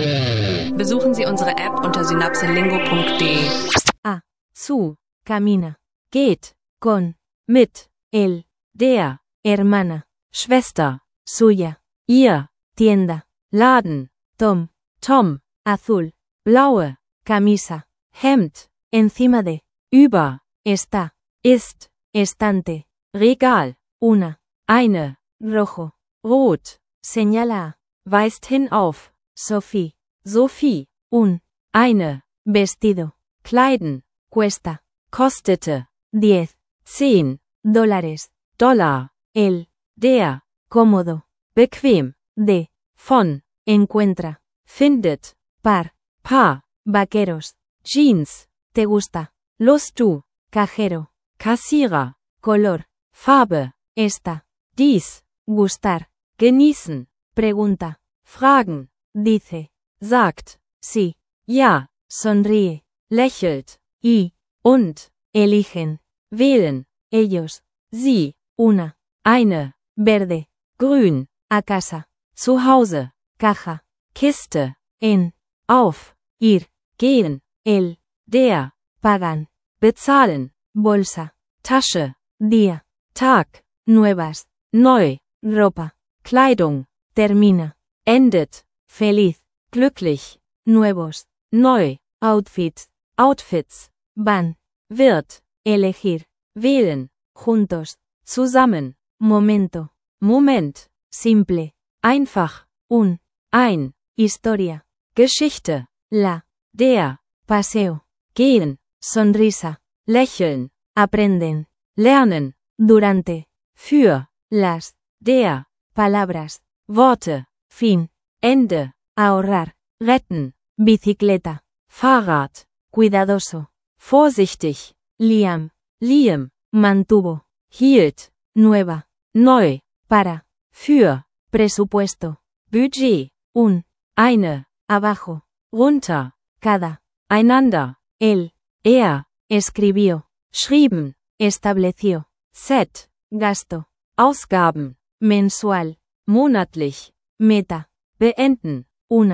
Besuchen Sie unsere App unter synapselingo.de. Su, camina, geht, con, mit, el, der, hermana, Schwester, suya, ihr, tienda, Laden, Tom, azul, blaue, camisa, Hemd, encima de, über, está, ist, estante, Regal, eine, rojo, rot, señala a, weist hin auf, Sophie, eine, vestido, kleiden, cuesta, kostete, 10 $, el, der, cómodo, bequem, de, von, encuentra, findet, paar, vaqueros, Jeans, te gusta, los tú, cajero, Kassierer, color, Farbe, esta, dies, gustar, genießen, pregunta, fragen, dice, sagt, sí, ja, sonríe, lächelt, y, und, eligen, wählen, ellos, sie, eine, verde, grün, a casa, zu Hause, caja, Kiste, en, auf, ir, gehen, el, der, pagan, bezahlen, bolsa, Tasche, día, Tag, nuevas, neu, ropa, Kleidung, termina, endet, feliz, glücklich, nuevos, neu, outfits, van, wird, elegir, wählen, juntos, zusammen, momento, Moment, simple, einfach, ein, historia, Geschichte, la, der, paseo, gehen, sonrisa, lächeln, aprenden, lernen, durante, für, las, der, palabras, Worte, fin, Ende, ahorrar, retten, bicicleta, Fahrrad, cuidadoso, vorsichtig, Liam, mantuvo, hielt, nueva, neu, para, für, presupuesto, Budget, eine, abajo, runter, cada, einander, él, er, escribió, schrieben, estableció, set, gasto, Ausgaben, mensual, monatlich, meta, beenden,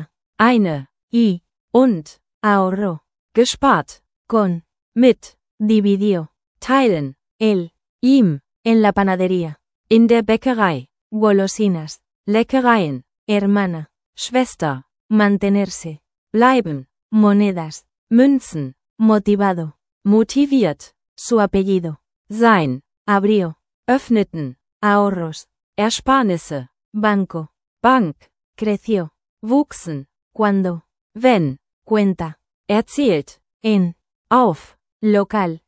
eine, y, und, ahorró, gespart, con, mit, dividió, teilen, él, ihm, en la panadería, in der Bäckerei, golosinas, Leckereien, hermana, Schwester, mantenerse, bleiben, monedas, Münzen, motivado, motiviert, su apellido, sein, abrió, öffneten, ahorros, Ersparnisse, Banco, Bank, creció, wuchsen, cuando, wenn, cuenta, erzählt, en, auf, lokal,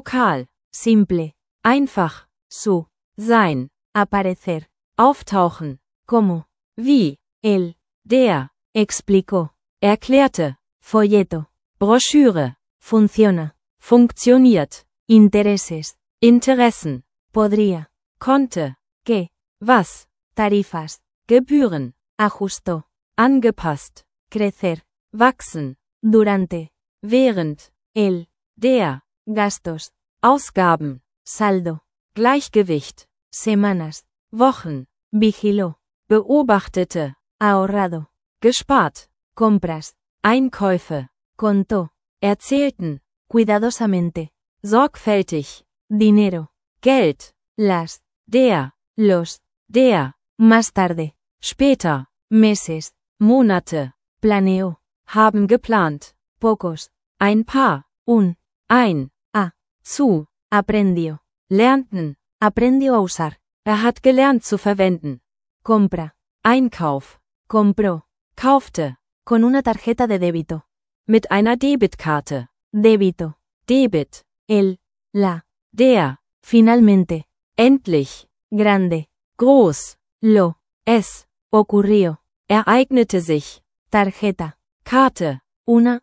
simple, einfach, su, sein, aparecer, auftauchen, como, wie, el, der, explicó, erklärte, folleto, Broschüre, funciona, funktioniert, intereses, Interessen, podría, konnte, qué, was, tarifas, Gebühren, ajustó, angepasst, crecer, wachsen, durante, während, el, der, gastos, Ausgaben, saldo, Gleichgewicht, semanas, Wochen, vigiló, beobachtete, ahorrado, gespart, compras, Einkäufe, contó, erzählten, cuidadosamente, sorgfältig, dinero, Geld, las, der, los, der, más tarde, später, meses, Monate, planeó, haben geplant, pocos, ein paar, ein, zu, aprendió, lernten, aprendió a usar, hat gelernt zu verwenden, compra, Einkauf, compró, kaufte, con una tarjeta de débito, mit einer Debitkarte, débito, Debit, el, la, der, finalmente, endlich, grande, groß, lo, es, ocurrió, ereignete sich, tarjeta, Karte, uno,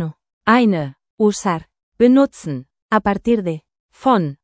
eine, usar, benutzen, a partir de, von,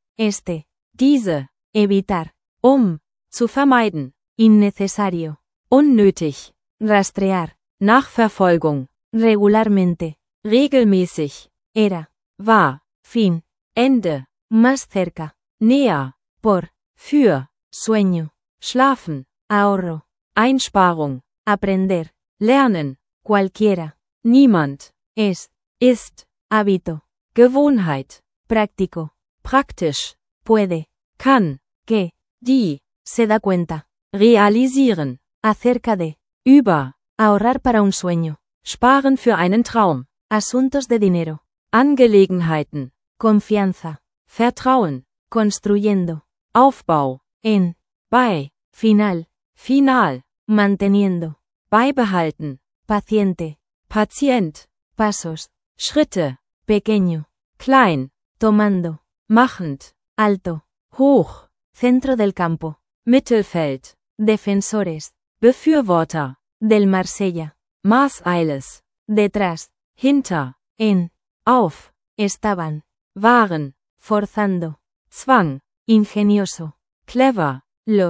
diese, evitar, zu vermeiden, innecesario, unnötig, rastrear, Nachverfolgung, regularmente, regelmäßig, era, war, fin, Ende, más cerca, näher, por, für, sueño, schlafen, ahorro, Einsparung, aprender, lernen, cualquiera, niemand, es, ist, hábito, Gewohnheit, práctico, praktisch, puede, kann, que, die, se da cuenta, realisieren, acerca de, über, ahorrar para un sueño, sparen für einen Traum, asuntos de dinero, Angelegenheiten, confianza, Vertrauen, construyendo, Aufbau, en, bei, final, final, manteniendo, beibehalten, paciente, Patient, pasos, Schritte, pequeño, klein, tomando, machend, alto, hoch, centro del campo, Mittelfeld, defensores, Befürworter, del Marsella, Marseiles, detrás, hinter, en, auf, estaban, waren, forzando, Zwang, ingenioso, clever,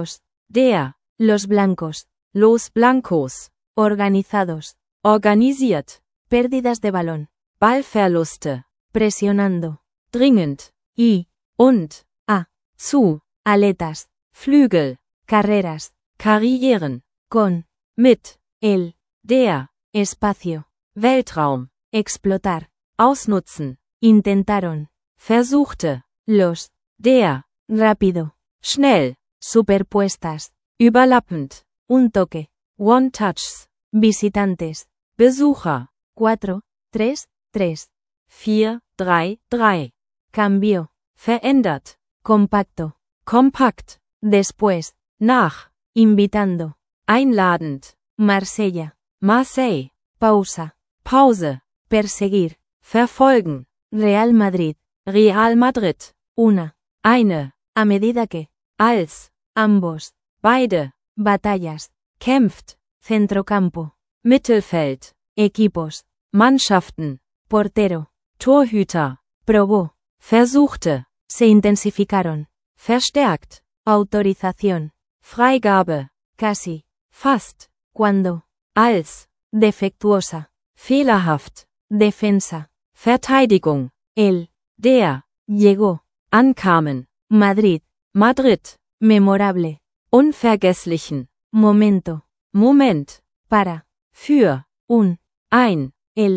los blancos, los blancos, organizados, organisiert, pérdidas de balón, Ballverluste, presionando, dringend, y, und, zu, aletas, Flügel, carreras, Karrieren, con, mit, el, der, espacio, Weltraum, explotar, ausnutzen, intentaron, versuchte, los, der, rápido, schnell, superpuestas, überlappend, un toque, One-Touchs, visitantes, Besucher, 4, 3, 3, 4, 3, 3, cambió, verändert, compacto, kompakt, después, nach, invitando, einladend, Marsella, Marseille, pausa, Pause, perseguir, verfolgen, Real Madrid, Real Madrid, eine, a medida que, als, ambos, beide, batallas, kämpft, centrocampo, Mittelfeld, equipos, Mannschaften, portero, Torhüter, probó, versuchte, se intensificaron, verstärkt, autorización, Freigabe, casi, fast, cuando, als, defectuosa, fehlerhaft, defensa, Verteidigung, der, llegó, ankamen, Madrid, Madrid, memorable, unvergesslichen, momento, Moment, para, für, ein,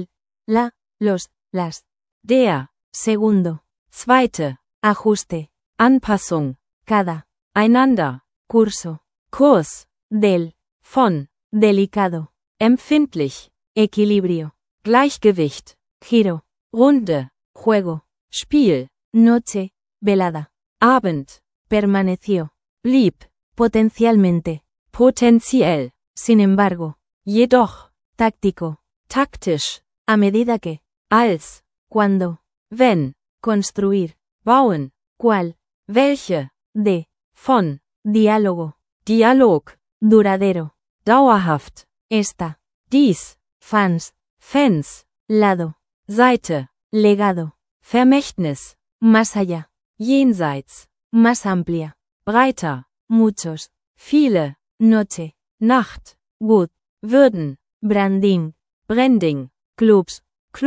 los, las, der, segundo, zweite, ajuste, Anpassung, cada, einander, curso, Kurs, del, von, delicado, empfindlich, equilibrio, Gleichgewicht, giro, Runde, juego, Spiel, noche, velada, Abend, permaneció, blieb, potencialmente, potenziell, sin embargo, jedoch, táctico, taktisch, a medida que, als, cuando, wenn, construir, bauen, cuál, welche, de, von, diálogo, Dialog, duradero, dauerhaft, esta, dies, fans, Fans, lado, Seite, legado, Vermächtnis, más allá, jenseits, más amplia, breiter, muchos, viele, noche, Nacht, good, würden, branding, Branding, clubs,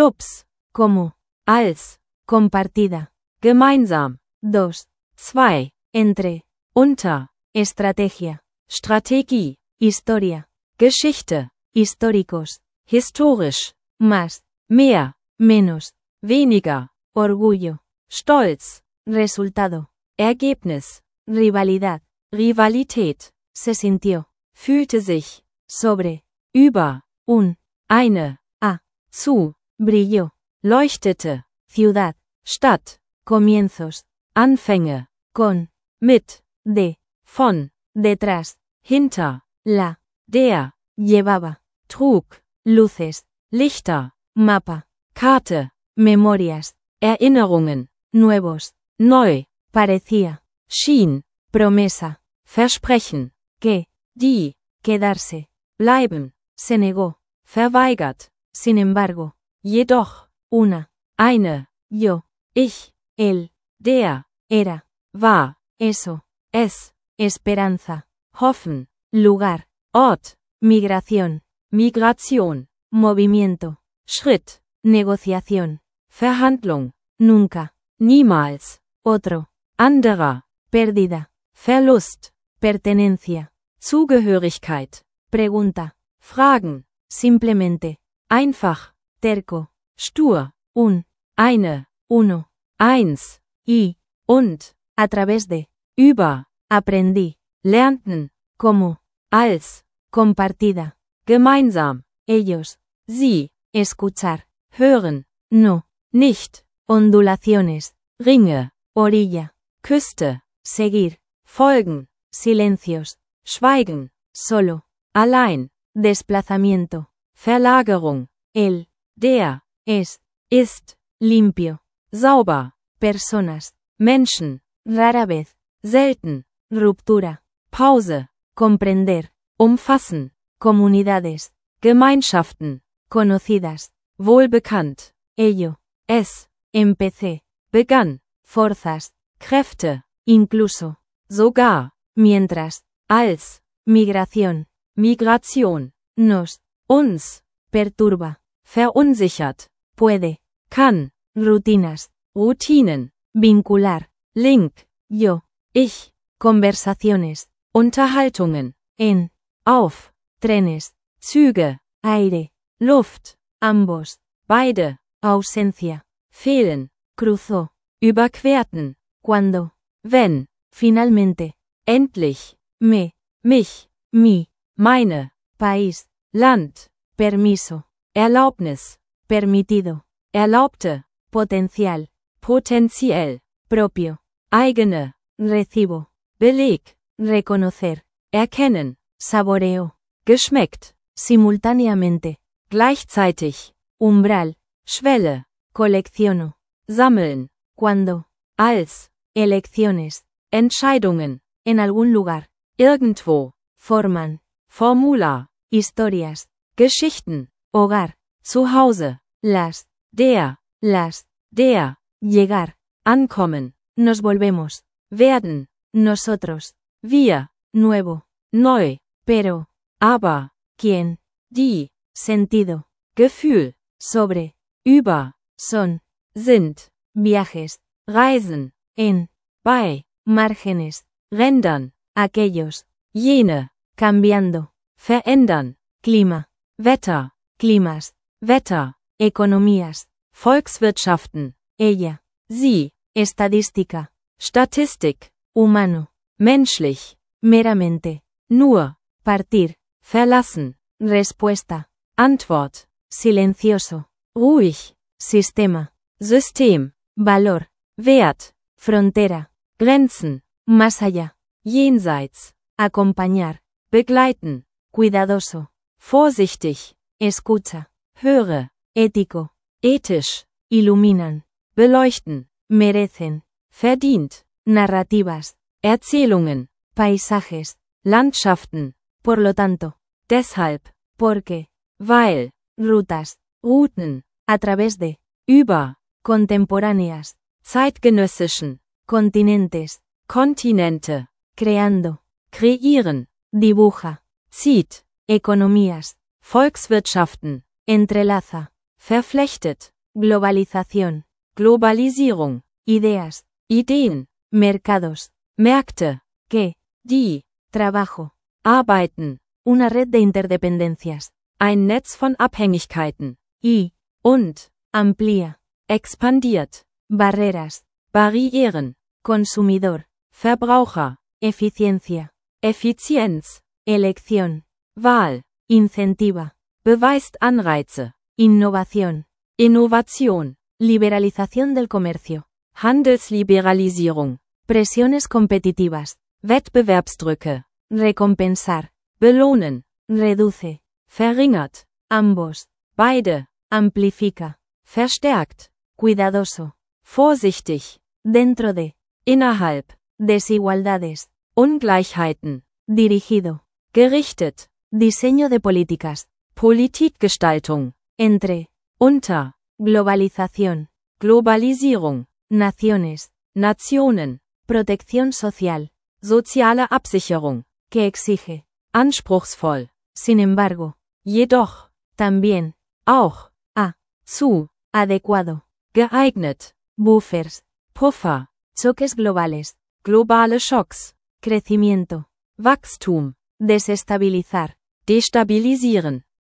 como, als, compartida, gemeinsam, 2, zwei, entre, unter, estrategia, Strategie, historia, Geschichte, históricos, historisch, más, mehr, menos, weniger, orgullo, Stolz, resultado, Ergebnis, rivalidad, Rivalität, se sintió, fühlte sich, sobre, über, eine, zu, brilló, leuchtete, ciudad, Stadt, comienzos, Anfänge, con, mit, de, von, detrás, hinter, la, der, llevaba, trug, luces, Lichter, mapa, Karte, memorias, Erinnerungen, nuevos, neu, parecía, schien, promesa, Versprechen, que, die, quedarse, bleiben, se negó, verweigert, sin embargo, jedoch, eine, yo, ich, él, der, era, war, eso, es, esperanza, hoffen, lugar, Ort, migración, Migration, movimiento, Schritt, negociación, Verhandlung, nunca, niemals, otro, anderer, pérdida, Verlust, pertenencia, Zugehörigkeit, pregunta, Fragen, Simplemente. einfach, Terco. stur, Un. eine, Uno. eins, Y. und, A través de. über, Aprendí. lernten, Como. als, Compartida. gemeinsam, Ellos. sie, Escuchar. hören, No. nicht, Ondulaciones. Ringe, Orilla. Küste, Seguir. folgen, Silencios. schweigen, Solo. allein, Desplazamiento. Verlagerung, Él. der, Es. ist, Limpio. sauber, Personas. Menschen, Rara vez. selten, Ruptura. Pause, Comprender. umfassen, Comunidades. Gemeinschaften, Conocidas. wohlbekannt, Ello. es, Empecé. begann, Forzas. Kräfte, Incluso. sogar, Mientras. als, Migración. Migration, Nos. uns, Perturba. verunsichert, Puede. kann, Rutinas. Routinen, Vincular. Link, Yo. ich, Conversaciones. Unterhaltungen, En. auf, Trenes. Züge, Aire. Luft, Ambos. beide, Ausencia. fehlen, Cruzó. überquerten, Cuando. wenn, Finalmente. endlich, Me. mich, Mi. meine, País. Land, Permiso. Erlaubnis, Permitido. erlaubte, Potencial. potenziell, Propio. eigene, Recibo. Beleg, Reconocer. erkennen, Saboreo. geschmeckt, Simultáneamente. gleichzeitig, Umbral. Schwelle, Colecciono. sammeln, Cuando. als, Elecciones. Entscheidungen, En algún lugar. irgendwo, Forman. Formular, Historias. Geschichten, Hogar. zu Hause, Las. der, Der. Llegar. ankommen, Nos volvemos. werden, Nosotros. wir, Nuevo. neu, Pero. aber, ¿Quién? die, Sentido. Gefühl, Sobre. über, Son. sind, Viajes. Reisen, En. bei, Márgenes. Rändern, Aquellos. jene, Cambiando. verändern, Clima. Wetter, Climas. Wetter, Economías. Volkswirtschaften, Ella. sie, Estadística. Statistik, Humano. menschlich, Meramente. nur, Partir. verlassen, Respuesta. Antwort, Silencioso. ruhig, Sistema. System, Valor. Wert, Frontera. Grenzen, Más allá. jenseits, Acompañar. begleiten, Cuidadoso. vorsichtig, Escucha. höre, Ético. ethisch, Iluminan. beleuchten, Merecen. verdient, Narrativas. Erzählungen, Paisajes. Landschaften, Por lo tanto. deshalb, Porque. weil, Rutas. Routen, A través de. über, Contemporáneas. zeitgenössischen, Continentes. Kontinente, Creando. kreieren, Dibuja. zieht, Economías. Volkswirtschaften, Entrelaza. verflechtet, Globalización. Globalisierung, Ideas. Ideen, Mercados. Märkte, ¿Qué? die, Trabajo. arbeiten, Una red de interdependencias. ein Netz von Abhängigkeiten, Y. und, Amplía. expandiert, Barreras. Barrieren, Consumidor. Verbraucher, Eficiencia. Effizienz, Elección. Wahl, Incentiva. beweist Anreize, Innovación. Innovation, Liberalización del comercio. Handelsliberalisierung, Presiones competitivas. Wettbewerbsdrücke, Recompensar. belohnen, Reduce. verringert, Ambos. beide, Amplifica. verstärkt, Cuidadoso. vorsichtig, Dentro de. innerhalb, Desigualdades. Ungleichheiten, Dirigido. gerichtet, Diseño de políticas. Politikgestaltung, Entre. unter, Globalización. Globalisierung, Naciones. Nationen, Protección social. soziale Absicherung, Que exige. anspruchsvoll, Sin embargo. jedoch, También. auch, A. zu, Adecuado. geeignet, Buffers. Puffer, Choques globales. globale Schocks, Crecimiento. Wachstum, Desestabilizar. destabilisieren,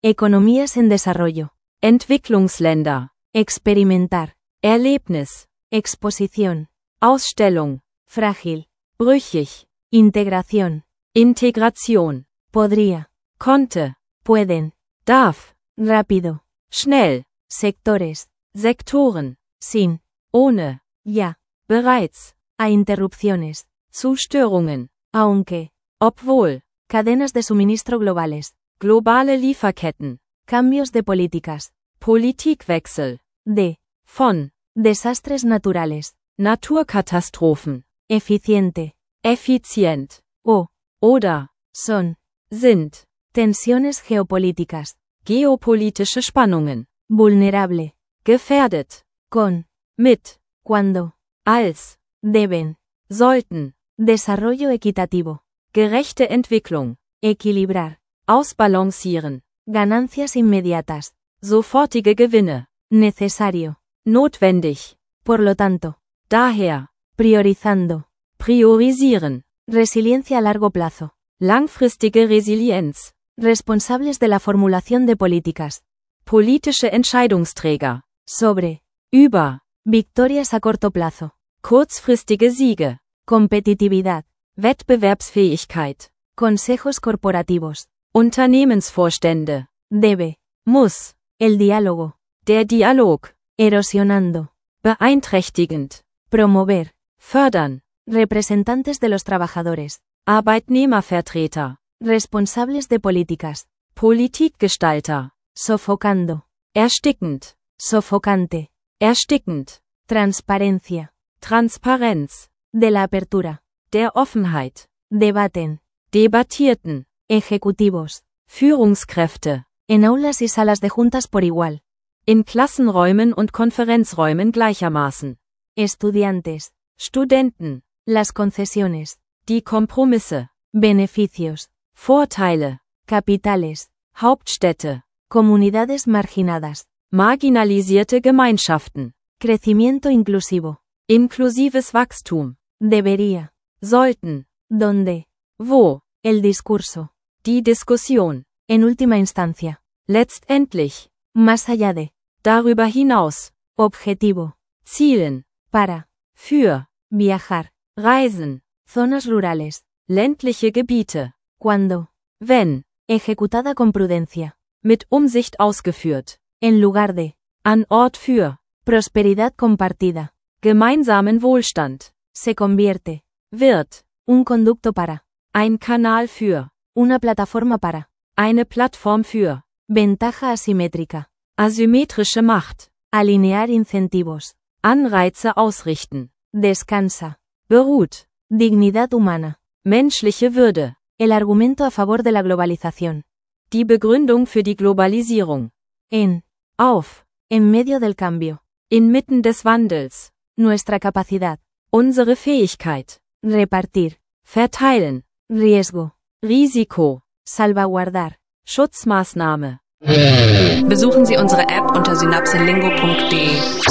Economías en desarrollo. Entwicklungsländer. Experimentar. Erlebnis. Exposición. Ausstellung. Frágil. Brüchig. Integración. Integration. Podría. Konnte. Pueden. Darf. Rápido. Schnell. Sectores. Sektoren. Sin. Ohne. Ya. Bereits. A interrupciones. Zu Störungen. Aunque. Obwohl. Cadenas de suministro globales. Globale Lieferketten. Cambios de políticas. Politikwechsel. De. Von. Desastres naturales. Naturkatastrophen. Eficiente. Effizient. O. Oder. Son. Sind. Tensiones geopolíticas. Geopolitische Spannungen. Vulnerable. Gefährdet. Con. Mit. Cuando. Als. Deben. Sollten. Desarrollo equitativo. Gerechte Entwicklung. Equilibrar. Ausbalancieren. Ganancias inmediatas. Sofortige Gewinne. Necesario. Notwendig. Por lo tanto. Daher. Priorizando. Priorisieren. Resiliencia a largo plazo. Langfristige Resilienz. Responsables de la formulación de políticas. Politische Entscheidungsträger. Sobre. Über. Victorias a corto plazo. Kurzfristige Siege. Competitividad. Wettbewerbsfähigkeit. Consejos corporativos. Unternehmensvorstände. Debe. Muss. El diálogo. Der Dialog. Erosionando. Beeinträchtigend. Promover. Fördern. Representantes de los trabajadores. Arbeitnehmervertreter. Responsables de políticas. Politikgestalter. Sofocando. Erstickend. Sofocante. Erstickend. Transparencia. Transparenz. De la apertura. Der Offenheit. Debaten. Debattierten. Ejecutivos. Führungskräfte. En aulas y salas de juntas por igual. In Klassenräumen und Konferenzräumen gleichermaßen. Estudiantes. Studenten. Las concesiones. Die Kompromisse. Beneficios. Vorteile. Capitales. Hauptstädte. Comunidades marginadas. Marginalisierte Gemeinschaften. Crecimiento inclusivo. Inklusives Wachstum. Debería. Sollten. Donde. Wo. El discurso. Die Diskussion. En última instancia. Letztendlich. Más allá de. Darüber hinaus. Objetivo. Zielen. Para. Für. Viajar. Reisen. Zonas rurales. Ländliche Gebiete. Cuando. Wenn. Ejecutada con prudencia. Mit Umsicht ausgeführt. En lugar de. An Ort für. Prosperidad compartida. Gemeinsamen Wohlstand. Se convierte. Wird. Un conducto para. Ein Kanal für. Una plataforma para. Eine Plattform für. Ventaja asimétrica. Asymmetrische Macht. Alinear incentivos. Anreize ausrichten. Descansa. Beruht. Dignidad humana. Menschliche Würde. El argumento a favor de la globalización. Die Begründung für die Globalisierung. En. Auf. En medio del cambio. Inmitten des Wandels. Nuestra capacidad. Unsere Fähigkeit. Repartir. Verteilen. Riesgo. Risiko. Salvaguardar. Schutzmaßnahme. Besuchen Sie unsere App unter synapselingo.de.